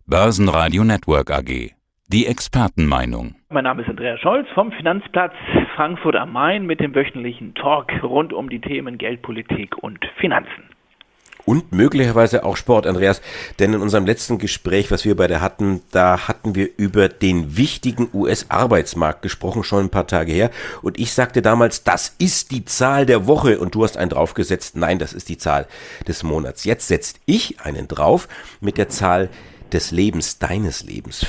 Börsenradio Network AG. Die Expertenmeinung. Mein Name ist Andreas Scholz vom Finanzplatz Frankfurt am Main mit dem wöchentlichen Talk rund um die Themen Geldpolitik und Finanzen. Und möglicherweise auch Sport, Andreas, denn in unserem letzten Gespräch, was wir beide hatten, da hatten wir über den wichtigen US-Arbeitsmarkt gesprochen, schon ein paar Tage her. Und ich sagte damals, das ist die Zahl der Woche. Und du hast einen draufgesetzt, nein, das ist die Zahl des Monats. Jetzt setzt ich einen drauf mit der Zahl des Lebens, deines Lebens.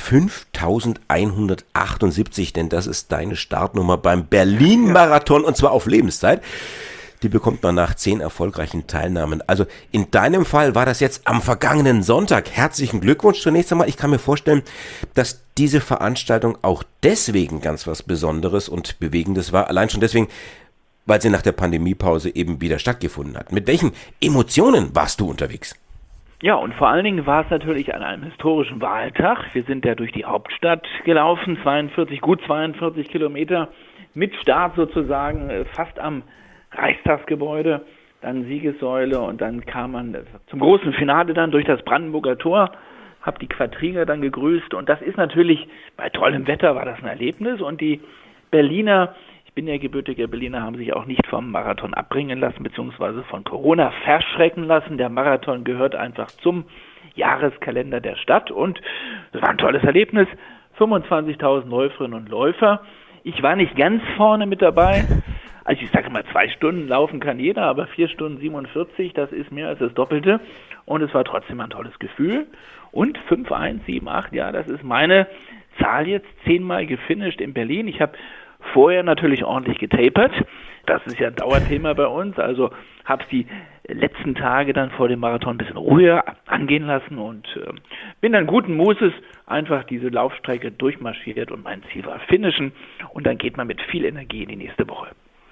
5.178, denn das ist deine Startnummer beim Berlin-Marathon und zwar auf Lebenszeit. Die bekommt man nach 10 erfolgreichen Teilnahmen. Also in deinem Fall war das jetzt am vergangenen Sonntag. Herzlichen Glückwunsch zunächst einmal. Ich kann mir vorstellen, dass diese Veranstaltung auch deswegen ganz was Besonderes und Bewegendes war. Allein schon deswegen, weil sie nach der Pandemiepause eben wieder stattgefunden hat. Mit welchen Emotionen warst du unterwegs? Ja, und vor allen Dingen war es natürlich an einem historischen Wahltag. Wir sind ja durch die Hauptstadt gelaufen, gut 42 Kilometer mit Start sozusagen fast am Reichstagsgebäude, dann Siegessäule und dann kam man zum großen Finale dann durch das Brandenburger Tor, habe die Quadriga dann gegrüßt und das ist natürlich, bei tollem Wetter war das ein Erlebnis und die Berliner, ich bin ja gebürtiger Berliner, haben sich auch nicht vom Marathon abbringen lassen, beziehungsweise von Corona verschrecken lassen. Der Marathon gehört einfach zum Jahreskalender der Stadt und das war ein tolles Erlebnis, 25.000 Läuferinnen und Läufer. Ich war nicht ganz vorne mit dabei. Also ich sage mal, 2 Stunden laufen kann jeder, aber 4 Stunden 47, das ist mehr als das Doppelte. Und es war trotzdem ein tolles Gefühl. Und 5.178, ja, das ist meine Zahl jetzt, 10-mal gefinisht in Berlin. Ich habe vorher natürlich ordentlich getapert. Das ist ja ein Dauerthema bei uns. Also habe es die letzten Tage dann vor dem Marathon ein bisschen ruhiger angehen lassen und bin dann guten Mutes einfach diese Laufstrecke durchmarschiert und mein Ziel war finishen. Und dann geht man mit viel Energie in die nächste Woche.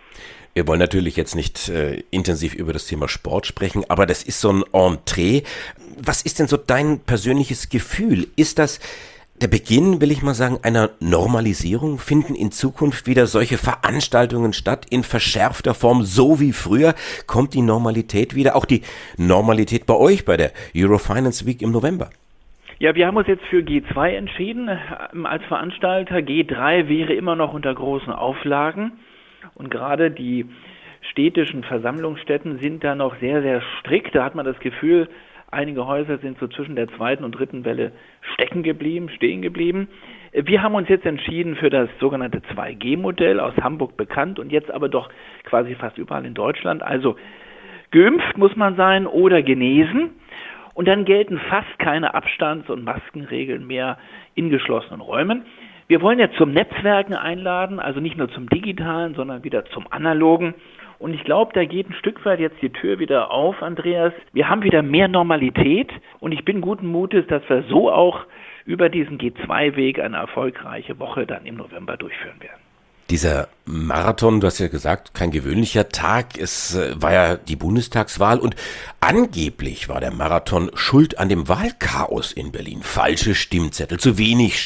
Wir wollen natürlich jetzt nicht intensiv über das Thema Sport sprechen, aber das ist so ein Entree. Was ist denn so dein persönliches Gefühl? Ist das der Beginn, will ich mal sagen, einer Normalisierung? Finden in Zukunft wieder solche Veranstaltungen statt in verschärfter Form, so wie früher? Kommt die Normalität wieder? Auch die Normalität bei euch, bei der Eurofinance Week im November? Ja, wir haben uns jetzt für G2 entschieden als Veranstalter. G3 wäre immer noch unter großen Auflagen. Und gerade die städtischen Versammlungsstätten sind da noch sehr, sehr strikt. Da hat man das Gefühl, einige Häuser sind so zwischen der 2. und 3. Welle stehen geblieben. Wir haben uns jetzt entschieden für das sogenannte 2G-Modell, aus Hamburg bekannt und jetzt aber doch quasi fast überall in Deutschland. Also geimpft muss man sein oder genesen. Und dann gelten fast keine Abstands- und Maskenregeln mehr in geschlossenen Räumen. Wir wollen ja zum Netzwerken einladen, also nicht nur zum Digitalen, sondern wieder zum Analogen. Und ich glaube, da geht ein Stück weit jetzt die Tür wieder auf, Andreas. Wir haben wieder mehr Normalität und ich bin guten Mutes, dass wir so auch über diesen G2-Weg eine erfolgreiche Woche dann im November durchführen werden. Dieser Marathon, du hast ja gesagt, kein gewöhnlicher Tag. Es war ja die Bundestagswahl und angeblich war der Marathon schuld an dem Wahlchaos in Berlin. Falsche Stimmzettel, zu wenig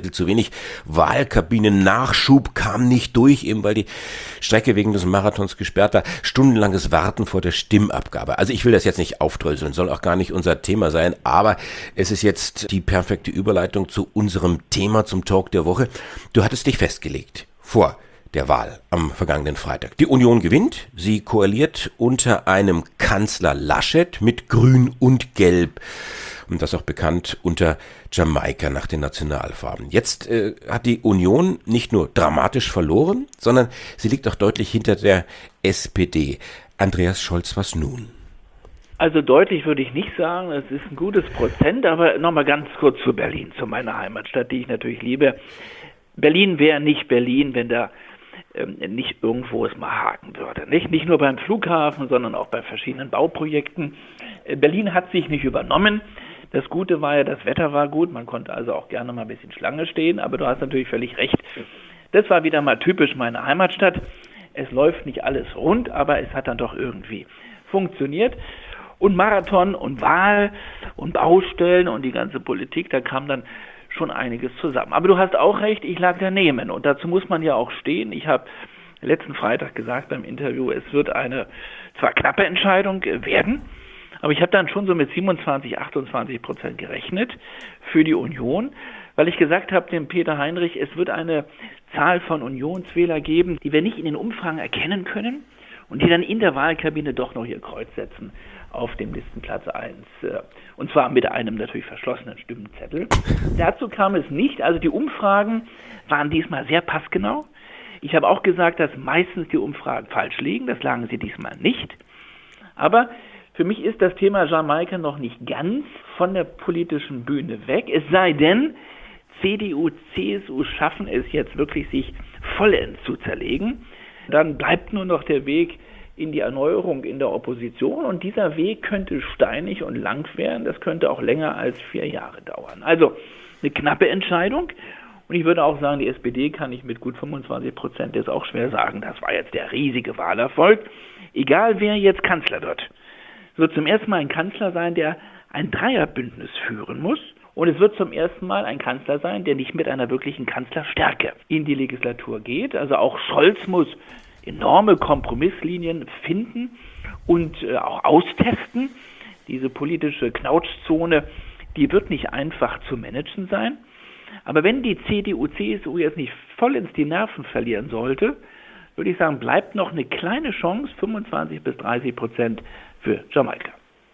Wahlkabinen-Nachschub kam nicht durch, eben weil die Strecke wegen des Marathons gesperrt war. Stundenlanges Warten vor der Stimmabgabe. Also ich will das jetzt nicht aufdröseln, soll auch gar nicht unser Thema sein, aber es ist jetzt die perfekte Überleitung zu unserem Thema, zum Talk der Woche. Du hattest dich festgelegt vor der Wahl am vergangenen Freitag. Die Union gewinnt, sie koaliert unter einem Kanzler Laschet mit Grün und Gelb und das auch bekannt unter Jamaika nach den Nationalfarben. Jetzt hat die Union nicht nur dramatisch verloren, sondern sie liegt auch deutlich hinter der SPD. Andreas Scholz, was nun? Also deutlich würde ich nicht sagen, es ist ein gutes Prozent, aber nochmal ganz kurz zu Berlin, zu meiner Heimatstadt, die ich natürlich liebe. Berlin wäre nicht Berlin, wenn da nicht irgendwo es mal haken würde. Nicht nur beim Flughafen, sondern auch bei verschiedenen Bauprojekten. Berlin hat sich nicht übernommen. Das Gute war ja, das Wetter war gut. Man konnte also auch gerne mal ein bisschen Schlange stehen. Aber du hast natürlich völlig recht. Das war wieder mal typisch meine Heimatstadt. Es läuft nicht alles rund, aber es hat dann doch irgendwie funktioniert. Und Marathon und Wahl und Baustellen und die ganze Politik, da kam dann schon einiges zusammen. Aber du hast auch recht, ich lag daneben und dazu muss man ja auch stehen. Ich habe letzten Freitag gesagt beim Interview, es wird eine zwar knappe Entscheidung werden, Aber ich habe dann schon so mit 27-28% gerechnet für die Union, weil ich gesagt habe dem Peter Heinrich, es wird eine Zahl von Unionswähler geben, die wir nicht in den Umfragen erkennen können und die dann in der Wahlkabine doch noch ihr Kreuz setzen auf dem Listenplatz 1. Und zwar mit einem natürlich verschlossenen Stimmzettel. Dazu kam es nicht. Also die Umfragen waren diesmal sehr passgenau. Ich habe auch gesagt, dass meistens die Umfragen falsch liegen. Das lagen sie diesmal nicht. Aber für mich ist das Thema Jamaika noch nicht ganz von der politischen Bühne weg. Es sei denn, CDU, CSU schaffen es jetzt wirklich, sich vollends zu zerlegen. Dann bleibt nur noch der Weg in die Erneuerung in der Opposition. Und dieser Weg könnte steinig und lang werden. Das könnte auch länger als 4 Jahre dauern. Also eine knappe Entscheidung. Und ich würde auch sagen, die SPD kann ich mit gut 25% jetzt auch schwer sagen, das war jetzt der riesige Wahlerfolg. Egal wer jetzt Kanzler wird zum ersten Mal ein Kanzler sein, der ein Dreierbündnis führen muss. Und es wird zum ersten Mal ein Kanzler sein, der nicht mit einer wirklichen Kanzlerstärke in die Legislatur geht. Also auch Scholz muss enorme Kompromisslinien finden und auch austesten. Diese politische Knautschzone, die wird nicht einfach zu managen sein. Aber wenn die CDU, CSU jetzt nicht vollends die Nerven verlieren sollte, würde ich sagen, bleibt noch eine kleine Chance, 25-30% für Jamaika.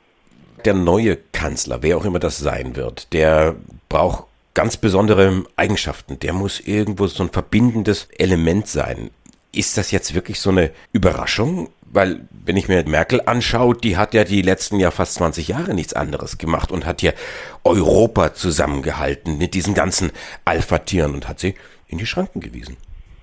Der neue Kanzler, wer auch immer das sein wird, der braucht ganz besondere Eigenschaften. Der muss irgendwo so ein verbindendes Element sein. Ist das jetzt wirklich so eine Überraschung? Weil, wenn ich mir Merkel anschaue, die hat ja die letzten fast 20 Jahre nichts anderes gemacht und hat hier Europa zusammengehalten mit diesen ganzen Alpha-Tieren und hat sie in die Schranken gewiesen.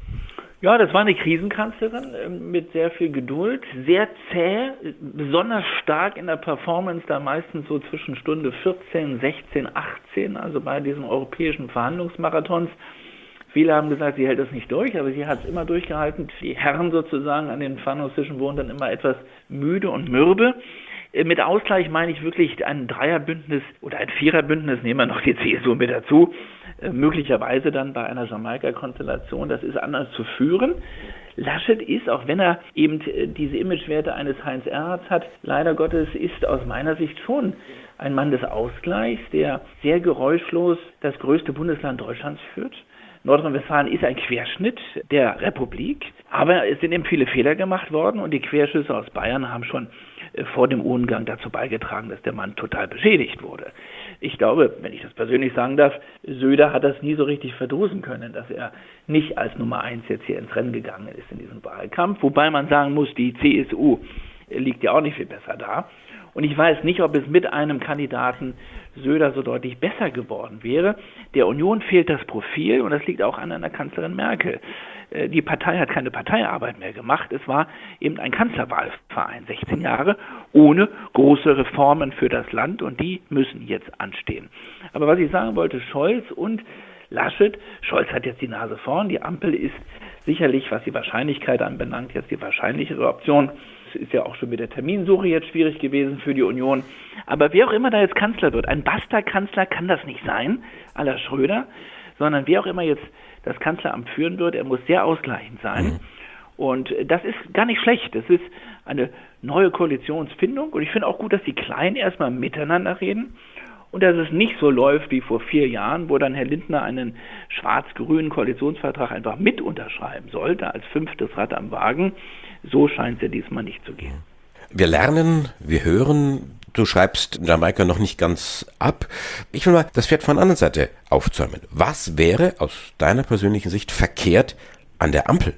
Ja, das war eine Krisenkanzlerin mit sehr viel Geduld, sehr zäh, besonders stark in der Performance, da meistens so zwischen Stunde 14, 16, 18, also bei diesen europäischen Verhandlungsmarathons. Viele haben gesagt, sie hält das nicht durch, aber sie hat es immer durchgehalten. Die Herren sozusagen an den Pfannenhaussischen wurden dann immer etwas müde und mürbe. Mit Ausgleich meine ich wirklich ein Dreierbündnis oder ein Viererbündnis, nehmen wir noch die CSU mit dazu, möglicherweise dann bei einer Jamaika-Konstellation, das ist anders zu führen. Laschet ist, auch wenn er eben diese Imagewerte eines Heinz Erhardt hat, leider Gottes ist aus meiner Sicht schon ein Mann des Ausgleichs, der sehr geräuschlos das größte Bundesland Deutschlands führt. Nordrhein-Westfalen ist ein Querschnitt der Republik, aber es sind eben viele Fehler gemacht worden und die Querschüsse aus Bayern haben schon vor dem Urngang dazu beigetragen, dass der Mann total beschädigt wurde. Ich glaube, wenn ich das persönlich sagen darf, Söder hat das nie so richtig verdrüsen können, dass er nicht als Nummer 1 jetzt hier ins Rennen gegangen ist in diesem Wahlkampf. Wobei man sagen muss, die CSU liegt ja auch nicht viel besser da. Und ich weiß nicht, ob es mit einem Kandidaten Söder so deutlich besser geworden wäre. Der Union fehlt das Profil und das liegt auch an einer Kanzlerin Merkel. Die Partei hat keine Parteiarbeit mehr gemacht. Es war eben ein Kanzlerwahlverein, 16 Jahre, ohne große Reformen für das Land und die müssen jetzt anstehen. Aber was ich sagen wollte, Scholz und Laschet, Scholz hat jetzt die Nase vorn, die Ampel ist sicherlich, was die Wahrscheinlichkeit anbelangt, jetzt die wahrscheinlichere Option. Es ist ja auch schon mit der Terminsuche jetzt schwierig gewesen für die Union. Aber wer auch immer da jetzt Kanzler wird, ein Basta-Kanzler kann das nicht sein, à la Schröder, sondern wer auch immer jetzt das Kanzleramt führen wird, er muss sehr ausgleichend sein. Und das ist gar nicht schlecht. Das ist eine neue Koalitionsfindung. Und ich finde auch gut, dass die Kleinen erstmal miteinander reden. Und dass es nicht so läuft wie vor 4 Jahren, wo dann Herr Lindner einen schwarz-grünen Koalitionsvertrag einfach mit unterschreiben sollte, als 5. Rad am Wagen. So scheint es ja diesmal nicht zu gehen. Wir lernen, wir hören, du schreibst Jamaika noch nicht ganz ab. Ich will mal das Pferd von der anderen Seite aufzäumen. Was wäre aus deiner persönlichen Sicht verkehrt an der Ampel?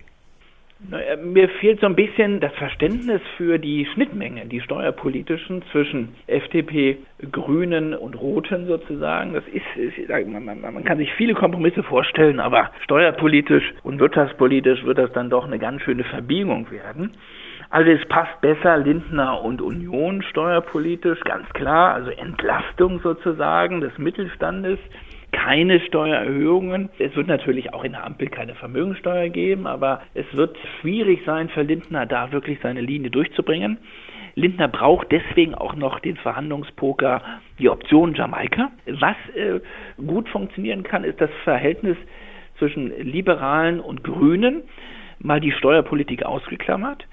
Mir fehlt so ein bisschen das Verständnis für die Schnittmengen, die steuerpolitischen zwischen FDP, Grünen und Roten sozusagen. Das ist man kann sich viele Kompromisse vorstellen, aber steuerpolitisch und wirtschaftspolitisch wird das dann doch eine ganz schöne Verbiegung werden. Also es passt besser Lindner und Union steuerpolitisch, ganz klar, also Entlastung sozusagen des Mittelstandes. Keine Steuererhöhungen. Es wird natürlich auch in der Ampel keine Vermögensteuer geben, aber es wird schwierig sein für Lindner, da wirklich seine Linie durchzubringen. Lindner braucht deswegen auch noch den Verhandlungspoker, die Option Jamaika. Was gut funktionieren kann, ist das Verhältnis zwischen Liberalen und Grünen, mal die Steuerpolitik ausgeklammert.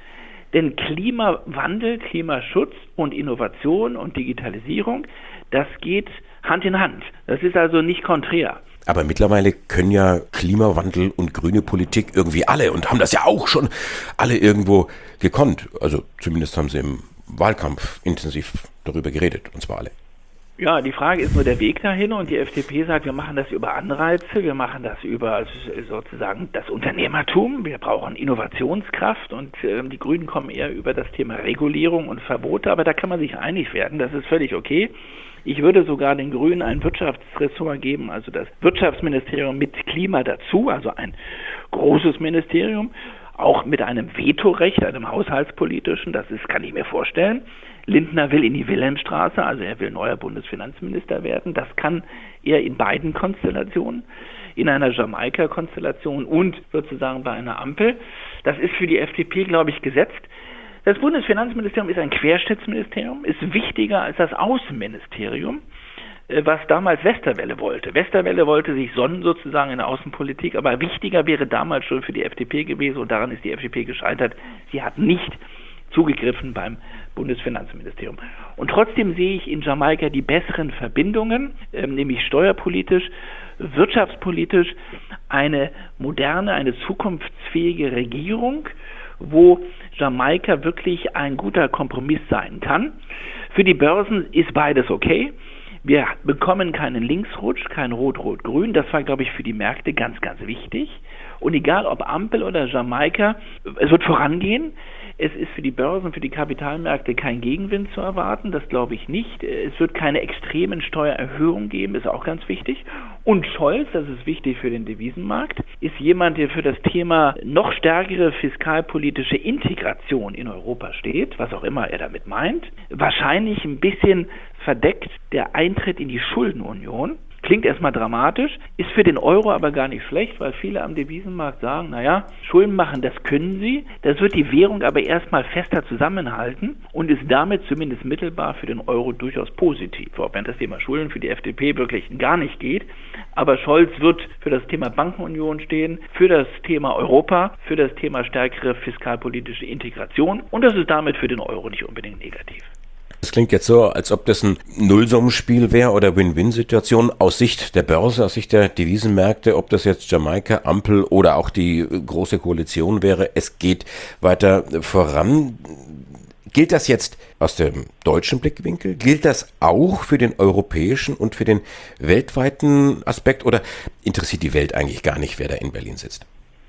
Denn Klimawandel, Klimaschutz und Innovation und Digitalisierung, das geht Hand in Hand. Das ist also nicht konträr. Aber mittlerweile können ja Klimawandel und grüne Politik irgendwie alle und haben das ja auch schon alle irgendwo gekonnt. Also zumindest haben sie im Wahlkampf intensiv darüber geredet, und zwar alle. Ja, die Frage ist nur der Weg dahin, und die FDP sagt, wir machen das über Anreize, wir machen das über sozusagen das Unternehmertum, wir brauchen Innovationskraft, und die Grünen kommen eher über das Thema Regulierung und Verbote, aber da kann man sich einig werden, das ist völlig okay. Ich würde sogar den Grünen ein Wirtschaftsressort geben, also das Wirtschaftsministerium mit Klima dazu, also ein großes Ministerium, auch mit einem Vetorecht, einem haushaltspolitischen, kann ich mir vorstellen. Lindner will in die Wilhelmstraße, also er will neuer Bundesfinanzminister werden. Das kann er in beiden Konstellationen, in einer Jamaika-Konstellation und sozusagen bei einer Ampel. Das ist für die FDP, glaube ich, gesetzt. Das Bundesfinanzministerium ist ein Querschnittsministerium, ist wichtiger als das Außenministerium, was damals Westerwelle wollte. Westerwelle wollte sich sonnen sozusagen in der Außenpolitik, aber wichtiger wäre damals schon für die FDP gewesen, und daran ist die FDP gescheitert. Sie hat nicht zugegriffen beim Bundesfinanzministerium. Und trotzdem sehe ich in Jamaika die besseren Verbindungen, nämlich steuerpolitisch, wirtschaftspolitisch, eine moderne, eine zukunftsfähige Regierung, wo Jamaika wirklich ein guter Kompromiss sein kann. Für die Börsen ist beides okay. Wir bekommen keinen Linksrutsch, kein Rot-Rot-Grün. Das war, glaube ich, für die Märkte ganz, ganz wichtig. Und egal ob Ampel oder Jamaika, es wird vorangehen. Es ist für die Börsen, für die Kapitalmärkte kein Gegenwind zu erwarten, das glaube ich nicht. Es wird keine extremen Steuererhöhungen geben, ist auch ganz wichtig. Und Scholz, das ist wichtig für den Devisenmarkt, ist jemand, der für das Thema noch stärkere fiskalpolitische Integration in Europa steht, was auch immer er damit meint. Wahrscheinlich ein bisschen verdeckt der Eintritt in die Schuldenunion. Klingt erstmal dramatisch, ist für den Euro aber gar nicht schlecht, weil viele am Devisenmarkt sagen, naja, Schulden machen, das können sie, das wird die Währung aber erstmal fester zusammenhalten und ist damit zumindest mittelbar für den Euro durchaus positiv, auch wenn das Thema Schulden für die FDP wirklich gar nicht geht. Aber Scholz wird für das Thema Bankenunion stehen, für das Thema Europa, für das Thema stärkere fiskalpolitische Integration, und das ist damit für den Euro nicht unbedingt negativ. Das klingt jetzt so, als ob das ein Nullsummenspiel wäre oder Win-Win-Situation aus Sicht der Börse, aus Sicht der Devisenmärkte, ob das jetzt Jamaika, Ampel oder auch die große Koalition wäre. Es geht weiter voran. Gilt das jetzt aus dem deutschen Blickwinkel? Gilt das auch für den europäischen und für den weltweiten Aspekt, oder interessiert die Welt eigentlich gar nicht, wer da in Berlin sitzt?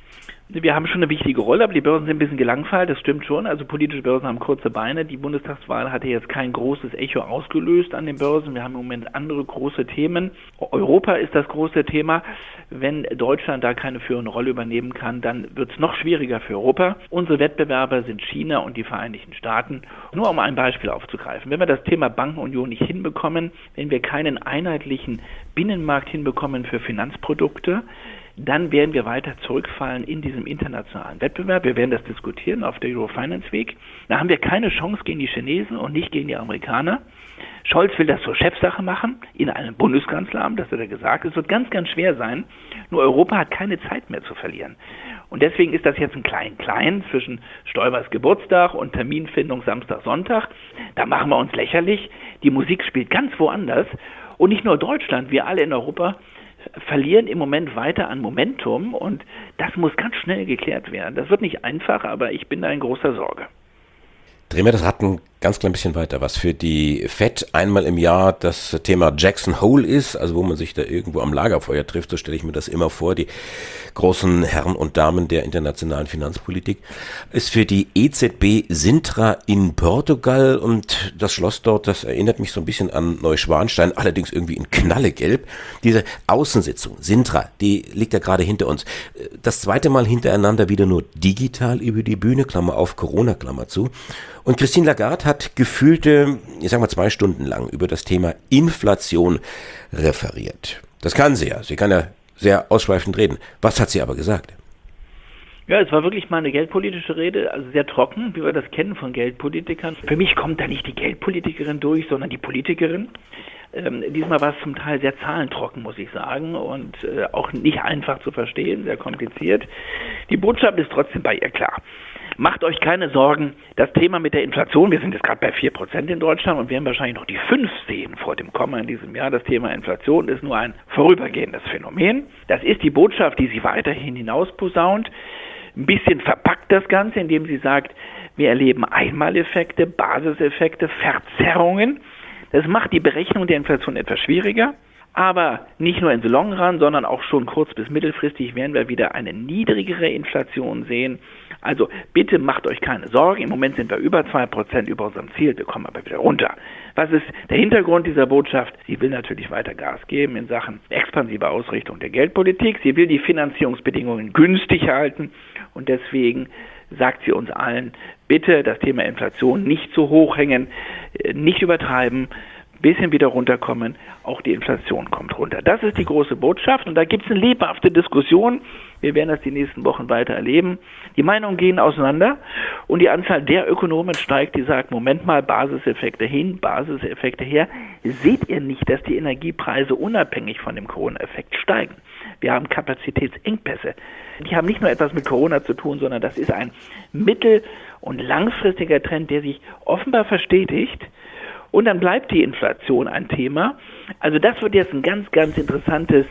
Wir haben schon eine wichtige Rolle, aber die Börsen sind ein bisschen gelangweilt, das stimmt schon. Also politische Börsen haben kurze Beine. Die Bundestagswahl hatte jetzt kein großes Echo ausgelöst an den Börsen. Wir haben im Moment andere große Themen. Europa ist das große Thema. Wenn Deutschland da keine führende Rolle übernehmen kann, dann wird es noch schwieriger für Europa. Unsere Wettbewerber sind China und die Vereinigten Staaten. Nur um ein Beispiel aufzugreifen. Wenn wir das Thema Bankenunion nicht hinbekommen, wenn wir keinen einheitlichen Binnenmarkt hinbekommen für Finanzprodukte, dann werden wir weiter zurückfallen in diesem internationalen Wettbewerb. Wir werden das diskutieren auf der Euro-Finance Week. Da haben wir keine Chance gegen die Chinesen und nicht gegen die Amerikaner. Scholz will das zur Chefsache machen, in einem Bundeskanzleramt, das hat er gesagt. Es wird ganz, ganz schwer sein. Nur Europa hat keine Zeit mehr zu verlieren. Und deswegen ist das jetzt ein Klein-Klein zwischen Stoibers Geburtstag und Terminfindung Samstag, Sonntag. Da machen wir uns lächerlich. Die Musik spielt ganz woanders. Und nicht nur Deutschland, wir alle in Europa verlieren im Moment weiter an Momentum, und das muss ganz schnell geklärt werden. Das wird nicht einfach, aber ich bin da in großer Sorge. Drehen wir das Rad ein ganz klein bisschen weiter, was für die FED einmal im Jahr das Thema Jackson Hole ist, also wo man sich da irgendwo am Lagerfeuer trifft, so stelle ich mir das immer vor, die großen Herren und Damen der internationalen Finanzpolitik, ist für die EZB Sintra in Portugal, und das Schloss dort, das erinnert mich so ein bisschen an Neuschwanstein, allerdings irgendwie in knallegelb. Diese Außensitzung, Sintra, die liegt ja gerade hinter uns. Das zweite Mal hintereinander wieder nur digital über die Bühne, Klammer auf, Corona, Klammer zu. Und Christine Lagarde hat gefühlte, ich sag mal 2 Stunden lang über das Thema Inflation referiert. Das kann sie ja. Sie kann ja sehr ausschweifend reden. Was hat sie aber gesagt? Ja, es war wirklich mal eine geldpolitische Rede, also sehr trocken, wie wir das kennen von Geldpolitikern. Für mich kommt da nicht die Geldpolitikerin durch, sondern die Politikerin. Diesmal war es zum Teil sehr zahlentrocken, muss ich sagen, und auch nicht einfach zu verstehen, sehr kompliziert. Die Botschaft ist trotzdem bei ihr klar. macht euch keine Sorgen. Das Thema mit der Inflation, wir sind jetzt gerade bei 4% in Deutschland und werden wahrscheinlich noch die 5 sehen vor dem Komma in diesem Jahr. Das Thema Inflation ist nur ein vorübergehendes Phänomen. Das ist die Botschaft, die sie weiterhin hinausposaunt. Ein bisschen verpackt das Ganze, indem sie sagt, wir erleben Einmaleffekte, Basiseffekte, Verzerrungen. Das macht die Berechnung der Inflation etwas schwieriger. Aber nicht nur in the long run, sondern auch schon kurz- bis mittelfristig werden wir wieder eine niedrigere Inflation sehen. Also bitte macht euch keine Sorgen. Im Moment sind wir über 2% über unserem Ziel. Wir kommen aber wieder runter. Was ist der Hintergrund dieser Botschaft? Sie will natürlich weiter Gas geben in Sachen expansive Ausrichtung der Geldpolitik. Sie will die Finanzierungsbedingungen günstig halten. Und deswegen sagt sie uns allen, bitte das Thema Inflation nicht zu hoch hängen, nicht übertreiben, bisschen wieder runterkommen, auch die Inflation kommt runter. Das ist die große Botschaft und da gibt es eine lebhafte Diskussion. Wir werden das die nächsten Wochen weiter erleben. Die Meinungen gehen auseinander und die Anzahl der Ökonomen steigt, die sagen, Moment mal, Basiseffekte hin, Basiseffekte her. Seht ihr nicht, dass die Energiepreise unabhängig von dem Corona-Effekt steigen? Wir haben Kapazitätsengpässe. Die haben nicht nur etwas mit Corona zu tun, sondern das ist ein mittel- und langfristiger Trend, der sich offenbar verstetigt. Und dann bleibt die Inflation ein Thema. Also das wird jetzt ein ganz, ganz interessantes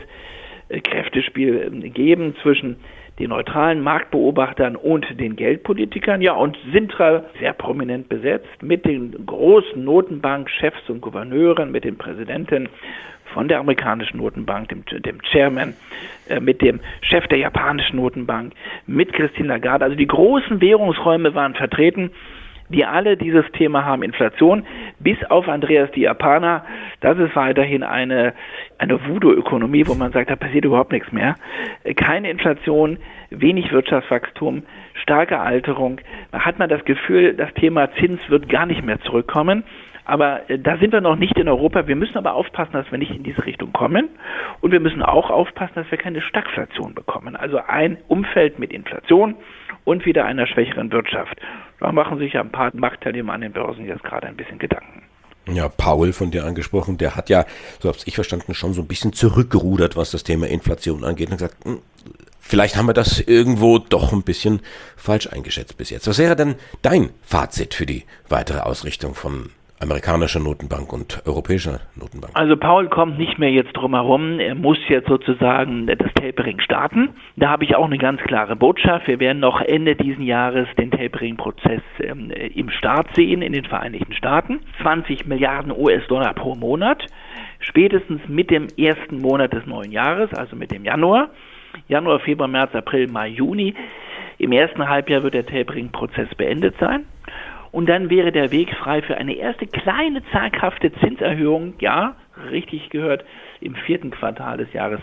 Kräftespiel geben zwischen den neutralen Marktbeobachtern und den Geldpolitikern. Ja, und Sintra sehr prominent besetzt mit den großen Notenbankchefs und Gouverneuren, mit den Präsidenten von der amerikanischen Notenbank, dem Chairman, mit dem Chef der japanischen Notenbank, mit Christine Lagarde. Also die großen Währungsräume waren vertreten, die alle dieses Thema haben, Inflation, bis auf Andreas Di Apana. Das ist weiterhin eine Voodoo-Ökonomie, wo man sagt, da passiert überhaupt nichts mehr. Keine Inflation, wenig Wirtschaftswachstum, starke Alterung. Da hat man das Gefühl, das Thema Zins wird gar nicht mehr zurückkommen. Aber da sind wir noch nicht in Europa. Wir müssen aber aufpassen, dass wir nicht in diese Richtung kommen. Und wir müssen auch aufpassen, dass wir keine Stagflation bekommen. Also ein Umfeld mit Inflation und wieder einer schwächeren Wirtschaft. Da machen sich ja ein paar Marktteilnehmer an den Börsen jetzt gerade ein bisschen Gedanken. Ja, Paul von dir angesprochen, der hat ja, so habe ich verstanden, schon so ein bisschen zurückgerudert, was das Thema Inflation angeht und gesagt, vielleicht haben wir das irgendwo doch ein bisschen falsch eingeschätzt bis jetzt. Was wäre denn dein Fazit für die weitere Ausrichtung von amerikanischer Notenbank und europäischer Notenbank? Also Paul kommt nicht mehr jetzt drum herum. Er muss jetzt sozusagen das Tapering starten. Da habe ich auch eine ganz klare Botschaft. Wir werden noch Ende diesen Jahres den Tapering-Prozess im Start sehen in den Vereinigten Staaten. 20 Milliarden US-Dollar pro Monat. Spätestens mit dem ersten Monat des neuen Jahres, also mit dem Januar. Januar, Februar, März, April, Mai, Juni. Im ersten Halbjahr wird der Tapering-Prozess beendet sein. Und dann wäre der Weg frei für eine erste kleine zaghafte Zinserhöhung, ja, richtig gehört, im 4. Quartal des Jahres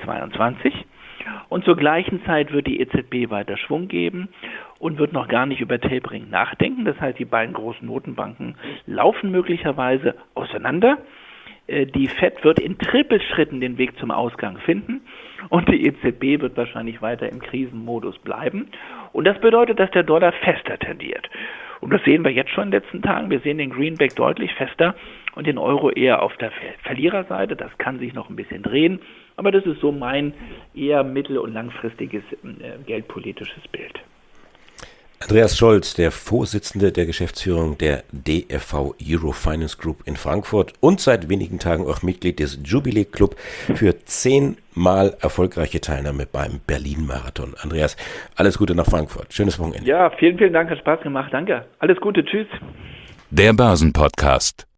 2022. Und zur gleichen Zeit wird die EZB weiter Schwung geben und wird noch gar nicht über Tapering nachdenken. Das heißt, die beiden großen Notenbanken laufen möglicherweise auseinander. Die FED wird in Trippelschritten den Weg zum Ausgang finden und die EZB wird wahrscheinlich weiter im Krisenmodus bleiben. Und das bedeutet, dass der Dollar fester tendiert. Und das sehen wir jetzt schon in den letzten Tagen. Wir sehen den Greenback deutlich fester und den Euro eher auf der Verliererseite. Das kann sich noch ein bisschen drehen. Aber das ist so mein eher mittel- und langfristiges geldpolitisches Bild. Andreas Scholz, der Vorsitzende der Geschäftsführung der DFV Eurofinance Group in Frankfurt und seit wenigen Tagen auch Mitglied des Jubilee Club für 10-mal erfolgreiche Teilnahme beim Berlin-Marathon. Andreas, alles Gute nach Frankfurt. Schönes Wochenende. Ja, vielen, vielen Dank. Hat Spaß gemacht. Danke. Alles Gute. Tschüss. Der Börsenpodcast.